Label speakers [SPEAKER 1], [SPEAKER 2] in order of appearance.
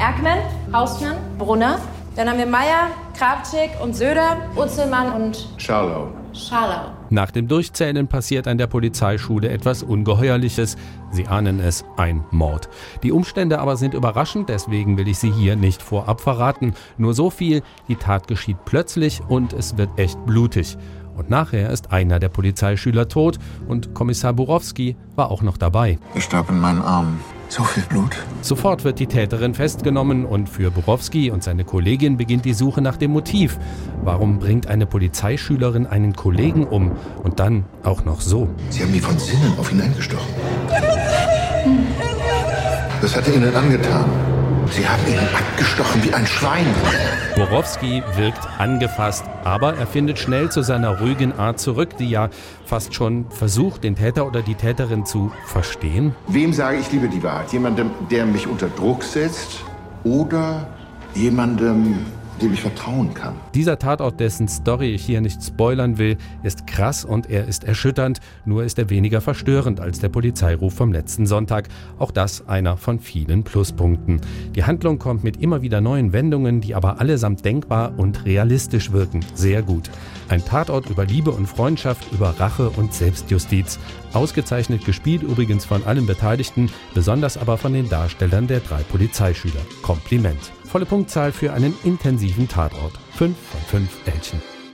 [SPEAKER 1] Erkmann, Hausmann, Brunner. Dann haben wir Meyer, Krawczyk und Söder, Utzelmann und
[SPEAKER 2] Scharlau.
[SPEAKER 3] Nach dem Durchzählen passiert an der Polizeischule etwas Ungeheuerliches. Sie ahnen es, ein Mord. Die Umstände aber sind überraschend, deswegen will ich sie hier nicht vorab verraten. Nur so viel, die Tat geschieht plötzlich und es wird echt blutig. Und nachher ist einer der Polizeischüler tot und Kommissar Borowski war auch noch dabei.
[SPEAKER 2] Er starb in meinen Armen. So viel Blut.
[SPEAKER 3] Sofort wird die Täterin festgenommen und für Borowski und seine Kollegin beginnt die Suche nach dem Motiv. Warum bringt eine Polizeischülerin einen Kollegen um und dann auch noch so?
[SPEAKER 2] Sie haben wie von Sinnen auf ihn eingestochen. Das hat er Ihnen angetan. Sie haben ihn abgestochen wie ein Schwein.
[SPEAKER 3] Borowski wirkt angefasst, aber er findet schnell zu seiner ruhigen Art zurück, die ja fast schon versucht, den Täter oder die Täterin zu verstehen.
[SPEAKER 2] Wem sage ich lieber die Wahrheit? Jemandem, der mich unter Druck setzt, oder jemandem, dem ich vertrauen kann?
[SPEAKER 3] Dieser Tatort, dessen Story ich hier nicht spoilern will, ist krass und er ist erschütternd, nur ist er weniger verstörend als der Polizeiruf vom letzten Sonntag. Auch das einer von vielen Pluspunkten. Die Handlung kommt mit immer wieder neuen Wendungen, die aber allesamt denkbar und realistisch wirken. Sehr gut. Ein Tatort über Liebe und Freundschaft, über Rache und Selbstjustiz. Ausgezeichnet gespielt übrigens von allen Beteiligten, besonders aber von den Darstellern der 3 Polizeischüler. Kompliment. Volle Punktzahl für einen intensiven Tatort. 5 von 5 Elchen.